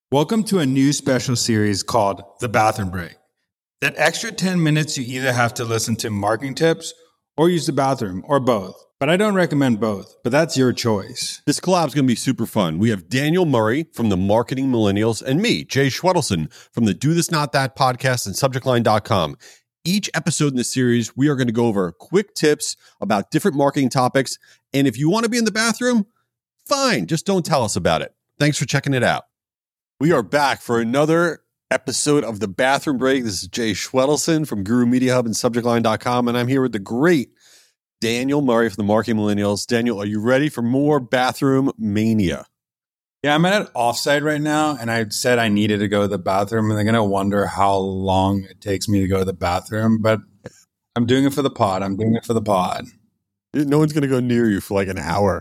Welcome to a new special series called The Bathroom Break. That extra 10 minutes you either have to listen to marketing tips or use the bathroom or both. But I don't recommend both, but that's your choice. This collab is going to be super fun. We have Daniel Murray from the Marketing Millennials and me, Jay Schwedelson from the Do This Not That podcast and subjectline.com. Each episode in this series, we are going to go over quick tips about different marketing topics. And if you want to be in the bathroom, fine, just don't tell us about it. Thanks for checking it out. We are back for another episode of The Bathroom Break. This is Jay Schwedelson from Guru Media Hub and subjectline.com, and I'm here with the great Daniel Murray from the Marketing Millennials. Daniel, are you ready for more bathroom mania? Yeah, I'm at an offsite right now, and I said I needed to go to the bathroom, and they're going to wonder how long it takes me to go to the bathroom, but I'm doing it for the pod. No one's going to go near you for like an hour.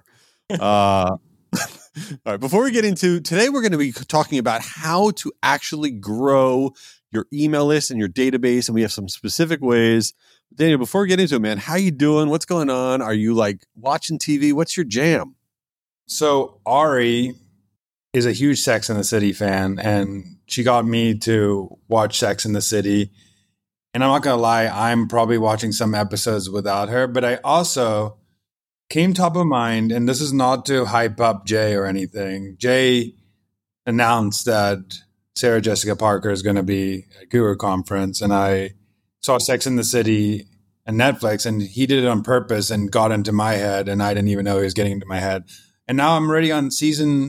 All right, before we get into today, we're going to be talking about how to actually grow your email list and your database, and we have some specific ways. Daniel, before we get into it, man, how you doing? What's going on? Are you like watching TV? What's your jam? So Ari is a huge Sex and the City fan, and she got me to watch Sex and the City. And I'm not going to lie, I'm probably watching some episodes without her, but I also came top of mind, and this is not to hype up Jay or anything. Jay announced that Sarah Jessica Parker is going to be at Guru Conference, and I saw Sex and the City and Netflix, and he did it on purpose and got into my head, and I didn't even know he was getting into my head. And now I'm already on season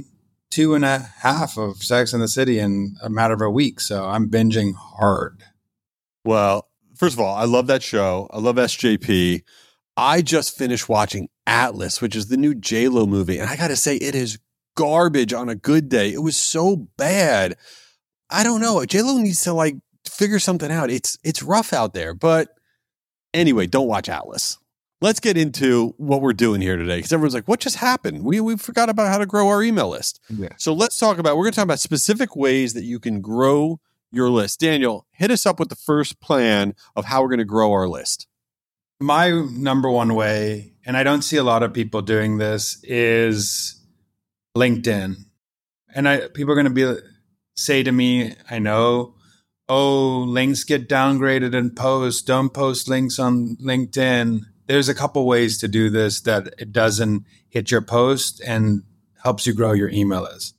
2.5 of Sex and the City in a matter of a week, so I'm binging hard. Well, first of all, I love that show. I love SJP. I just finished watching Atlas, which is the new J-Lo movie. And I got to say, it is garbage on a good day. It was so bad. I don't know. J-Lo needs to like figure something out. It's rough out there. But anyway, don't watch Atlas. Let's get into what we're doing here today. Because everyone's like, what just happened? We forgot about how to grow our email list. Yeah. So we're going to talk about specific ways that you can grow your list. Daniel, hit us up with the first plan of how we're going to grow our list. My number one way, and I don't see a lot of people doing this, is LinkedIn. And people are going to say to me, I know, oh, links get downgraded in posts. Don't post links on LinkedIn. There's a couple ways to do this that it doesn't hit your post and helps you grow your email list.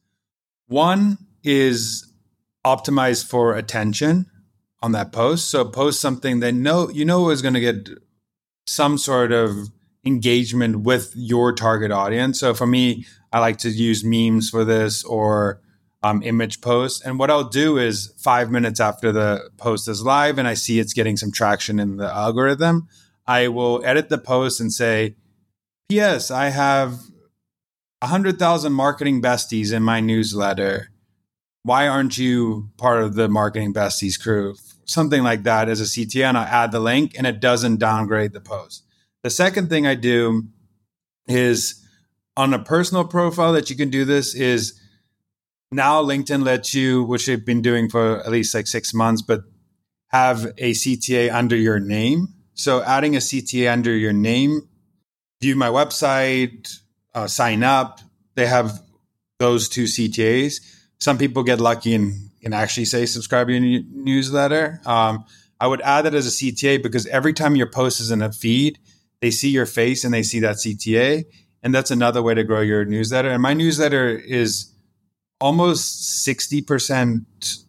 One is optimize for attention on that post. So post something that you know is going to get some sort of engagement with your target audience. So for me, I like to use memes for this or image posts. And what I'll do is 5 minutes after the post is live and I see it's getting some traction in the algorithm, I will edit the post and say, P.S. I have 100,000 marketing besties in my newsletter. Why aren't you part of the Marketing Besties crew? Something like that as a CTA, and I'll add the link, and it doesn't downgrade the post. The second thing I do is on a personal profile that you can do this is now LinkedIn lets you, which they've been doing for at least like 6 months, but have a CTA under your name. So adding a CTA under your name, view my website, sign up, they have those two CTAs. Some people get lucky and can actually say subscribe to your newsletter. I would add that as a CTA because every time your post is in a feed, they see your face and they see that CTA. And that's another way to grow your newsletter. And my newsletter is almost 60%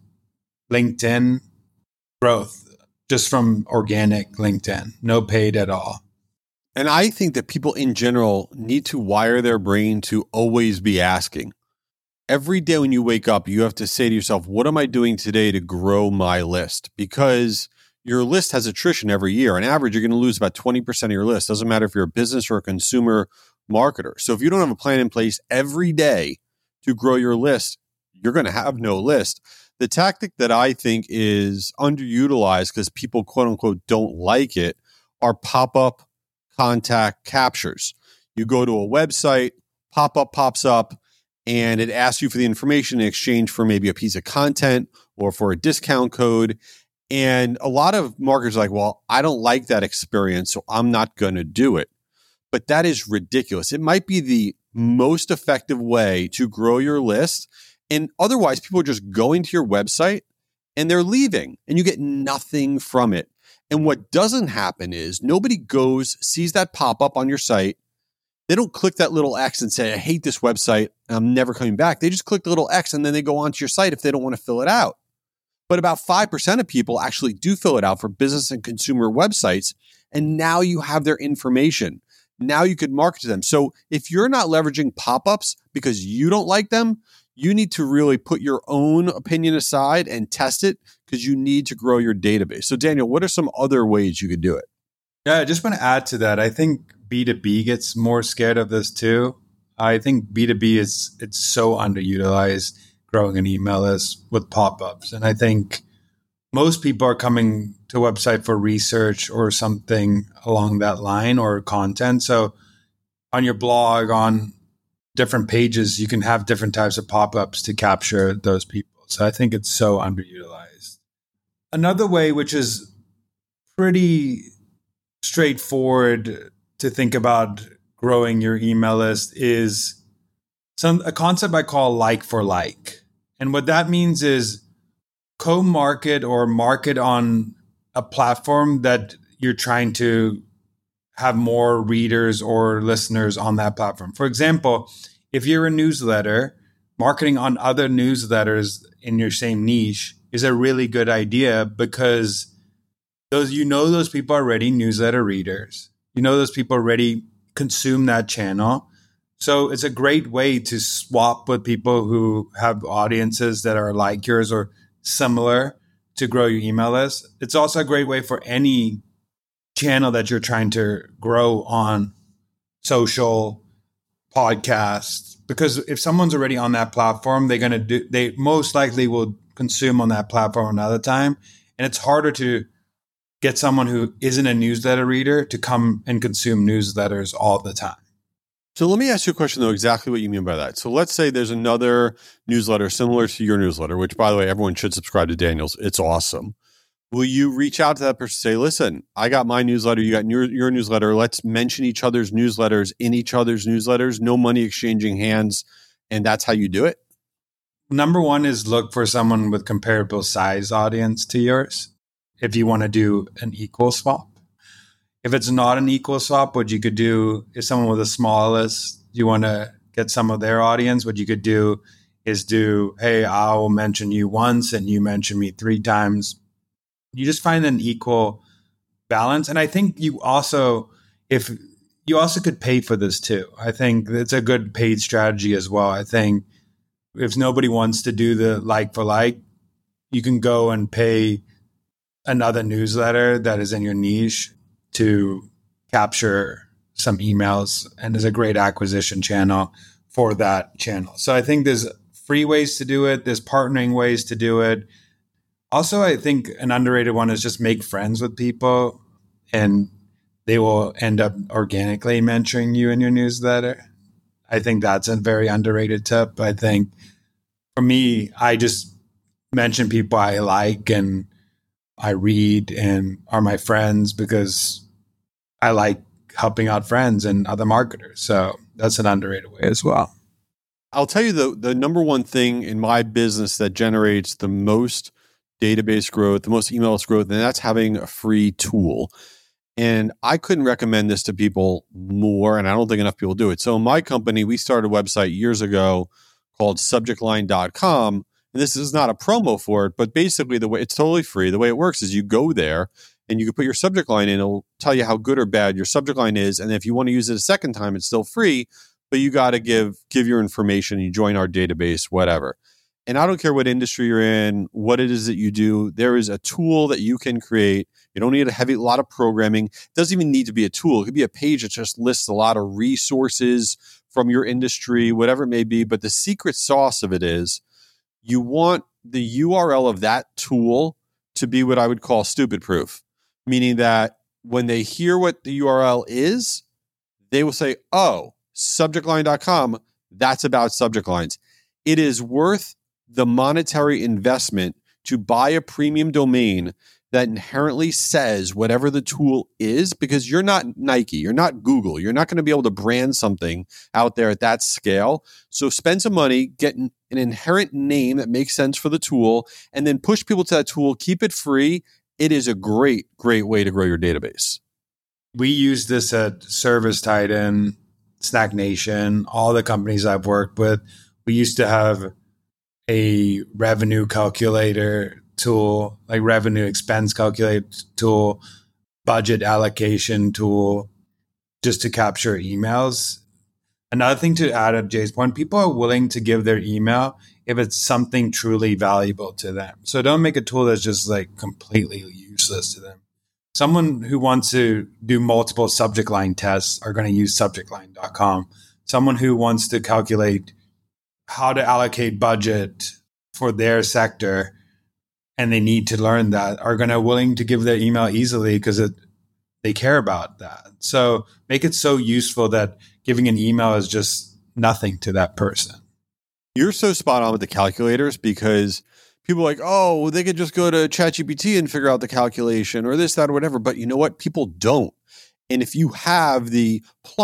LinkedIn growth just from organic LinkedIn, no paid at all. And I think that people in general need to wire their brain to always be asking. Every day when you wake up, you have to say to yourself, what am I doing today to grow my list? Because your list has attrition every year. On average, you're going to lose about 20% of your list. Doesn't matter if you're a business or a consumer marketer. So if you don't have a plan in place every day to grow your list, you're going to have no list. The tactic that I think is underutilized because people, quote unquote, don't like it are pop-up contact captures. You go to a website, pop-up pops up, and it asks you for the information in exchange for maybe a piece of content or for a discount code. And a lot of marketers are like, well, I don't like that experience, so I'm not going to do it. But that is ridiculous. It might be the most effective way to grow your list. And otherwise, people are just going to your website and they're leaving and you get nothing from it. And what doesn't happen is nobody goes, sees that pop up on your site. They don't click that little X and say, I hate this website, I'm never coming back. They just click the little X and then they go onto your site if they don't want to fill it out. But about 5% of people actually do fill it out for business and consumer websites. And now you have their information. Now you could market to them. So if you're not leveraging pop-ups because you don't like them, you need to really put your own opinion aside and test it because you need to grow your database. So Daniel, what are some other ways you could do it? Yeah, I just want to add to that. I think B2B gets more scared of this too. I think B2B it's so underutilized growing an email list with pop-ups. And I think most people are coming to a website for research or something along that line or content. So on your blog, on different pages, you can have different types of pop-ups to capture those people. So I think it's so underutilized. Another way, which is pretty straightforward to think about growing your email list, is a concept I call like for like. And what that means is co-market or market on a platform that you're trying to have more readers or listeners on that platform. For example, if you're a newsletter, marketing on other newsletters in your same niche is a really good idea because those people are already newsletter readers. Those people already consume that channel. So it's a great way to swap with people who have audiences that are like yours or similar to grow your email list. It's also a great way for any channel that you're trying to grow on social, podcast, because if someone's already on that platform, they most likely will consume on that platform another time. And it's harder to get someone who isn't a newsletter reader to come and consume newsletters all the time. So let me ask you a question, though, exactly what you mean by that. So let's say there's another newsletter similar to your newsletter, which, by the way, everyone should subscribe to Daniel's. It's awesome. Will you reach out to that person and say, listen, I got my newsletter, you got your newsletter. Let's mention each other's newsletters in each other's newsletters, no money exchanging hands. And that's how you do it? Number one is look for someone with comparable size audience to yours if you want to do an equal swap. If it's not an equal swap, what you could do is someone with a small list, you want to get some of their audience, what you could do is hey, I will mention you once and you mention me 3 times. You just find an equal balance. And I think you also could pay for this too. I think it's a good paid strategy as well. I think if nobody wants to do the like for like, you can go and pay another newsletter that is in your niche to capture some emails, and is a great acquisition channel for that channel. So I think there's free ways to do it. There's partnering ways to do it. Also, I think an underrated one is just make friends with people and they will end up organically mentoring you in your newsletter. I think that's a very underrated tip. I think for me, I just mention people I like and I read and are my friends because I like helping out friends and other marketers. So that's an underrated way as well. I'll tell you the number one thing in my business that generates the most database growth, the most email list growth, and that's having a free tool. And I couldn't recommend this to people more, and I don't think enough people do it. So in my company, we started a website years ago called subjectline.com. And this is not a promo for it, but basically it's totally free. The way it works is you go there and you can put your subject line in. It'll tell you how good or bad your subject line is. And if you want to use it a second time, it's still free, but you got to give your information. You join our database, whatever. And I don't care what industry you're in, what it is that you do. There is a tool that you can create. You don't need a lot of programming. It doesn't even need to be a tool. It could be a page that just lists a lot of resources from your industry, whatever it may be. But the secret sauce of it is you want the URL of that tool to be what I would call stupid proof, meaning that when they hear what the URL is, they will say, oh, subjectline.com, that's about subject lines. It is worth the monetary investment to buy a premium domain that inherently says whatever the tool is, because you're not Nike, you're not Google, you're not going to be able to brand something out there at that scale. So spend some money, get an inherent name that makes sense for the tool, and then push people to that tool, keep it free. It is a great, great way to grow your database. We use this at Service Titan, Snack Nation, all the companies I've worked with. We used to have a revenue calculator tool, like revenue expense calculator tool, budget allocation tool, just to capture emails. Another thing to add at Jay's point, people are willing to give their email if it's something truly valuable to them. So don't make a tool that's just like completely useless to them. Someone who wants to do multiple subject line tests are going to use subjectline.com. Someone who wants to calculate how to allocate budget for their sector and they need to learn that are going to willing to give their email easily because they care about that. So make it so useful that giving an email is just nothing to that person. You're so spot on with the calculators, because people are like, oh, they could just go to ChatGPT and figure out the calculation or this, that, or whatever. But you know what? People don't. And if you have the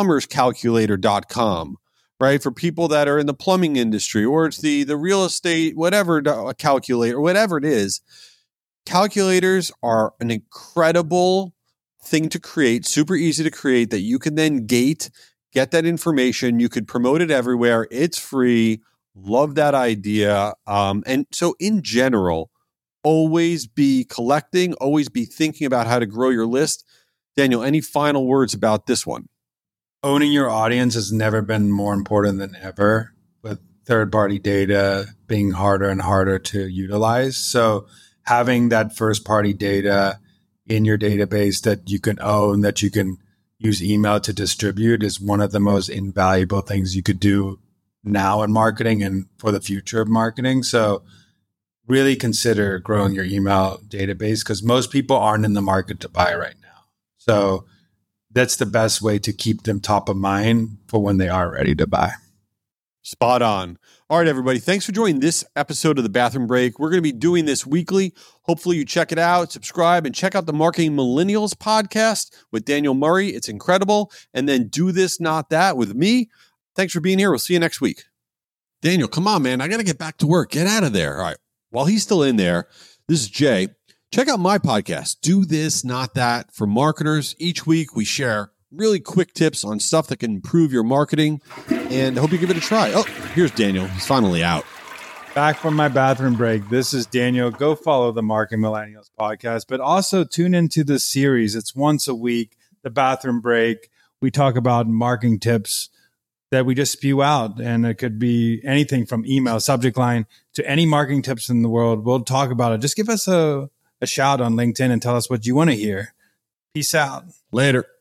plumberscalculator.com, right, for people that are in the plumbing industry, or it's the real estate, whatever calculator, whatever it is, calculators are an incredible thing to create, super easy to create, that you can then get that information. You could promote it everywhere. It's free. Love that idea. And so in general, always be collecting, always be thinking about how to grow your list. Daniel, any final words about this one? Owning your audience has never been more important than ever, with third-party data being harder and harder to utilize. So having that first-party data in your database that you can own, that you can use email to distribute, is one of the most invaluable things you could do now in marketing and for the future of marketing. So really consider growing your email database, because most people aren't in the market to buy right now. So that's the best way to keep them top of mind for when they are ready to buy. Spot on. All right, everybody. Thanks for joining this episode of The Bathroom Break. We're going to be doing this weekly. Hopefully you check it out, subscribe, and check out the Marketing Millennials podcast with Daniel Murray. It's incredible. And then Do This, Not That with me. Thanks for being here. We'll see you next week. Daniel, come on, man. I got to get back to work. Get out of there. All right. While he's still in there, this is Jay. Check out my podcast, Do This, Not That, for marketers. Each week we share really quick tips on stuff that can improve your marketing, and I hope you give it a try. Oh, here's Daniel. He's finally out. Back from my bathroom break. This is Daniel. Go follow the Marketing Millennials podcast, but also tune into the series. It's once a week, The Bathroom Break. We talk about marketing tips that we just spew out, and it could be anything from email, subject line, to any marketing tips in the world. We'll talk about it. Just give us a shout on LinkedIn and tell us what you want to hear. Peace out. Later.